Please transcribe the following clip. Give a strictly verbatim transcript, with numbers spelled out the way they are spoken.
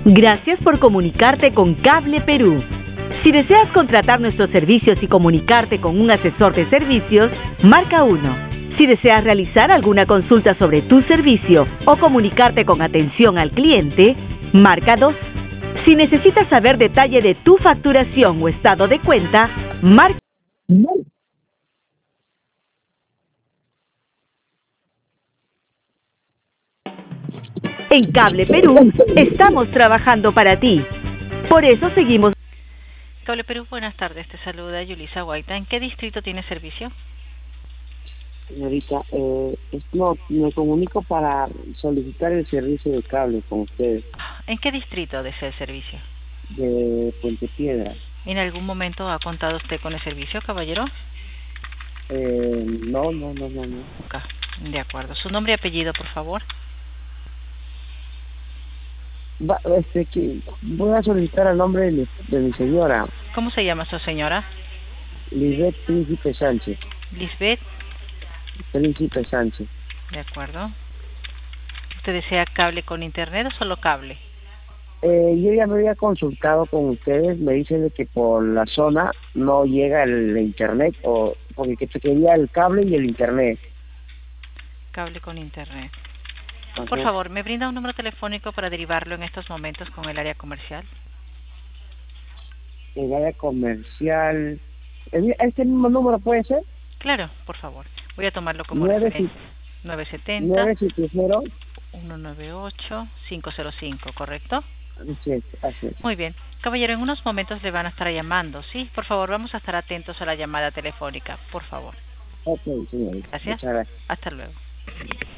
Gracias por comunicarte con Cable Perú. Si deseas contratar nuestros servicios y comunicarte con un asesor de servicios, marca uno. Si deseas realizar alguna consulta sobre tu servicio o comunicarte con atención al cliente, marca dos. Si necesitas saber detalle de tu facturación o estado de cuenta, marca... En Cable Perú estamos trabajando para ti. Por eso seguimos... Cable Perú, buenas tardes. Te saluda Yulisa Guaita. ¿En qué distrito tiene servicio? Señorita, eh, es- no, me comunico para solicitar el servicio de cable con ustedes ¿En qué distrito desea el servicio? de Puente Piedra. ¿En algún momento ha contado usted con el servicio, caballero? Eh, no, no, no, no, no. Ok, de acuerdo. ¿Su nombre y apellido, por favor? Va, este, que voy a solicitar el nombre de mi, de mi señora, ¿Cómo se llama su señora? Lisbeth Príncipe Sánchez. Lisbeth. Príncipe Sánchez. De acuerdo. ¿Usted desea cable con internet o solo cable? Eh, yo ya me había consultado con ustedes, me dicen de que por la zona no llega el internet, o porque que quería el cable y el internet. Cable con internet. Ajá. Por favor, ¿me brinda un número telefónico para derivarlo en estos momentos con el área comercial? El área comercial, ¿el- ¿este mismo número puede ser? Claro, por favor. Voy a tomarlo como nueve referencia. nueve siete cero, nueve siete cero. uno nueve ocho, cinco cero cinco, ¿correcto? Así es, así es. Muy bien. Caballero, en unos momentos le van a estar llamando, ¿sí? Por favor, vamos a estar atentos a la llamada telefónica, por favor. Ok, señorita. Gracias. Muchas gracias. Hasta luego.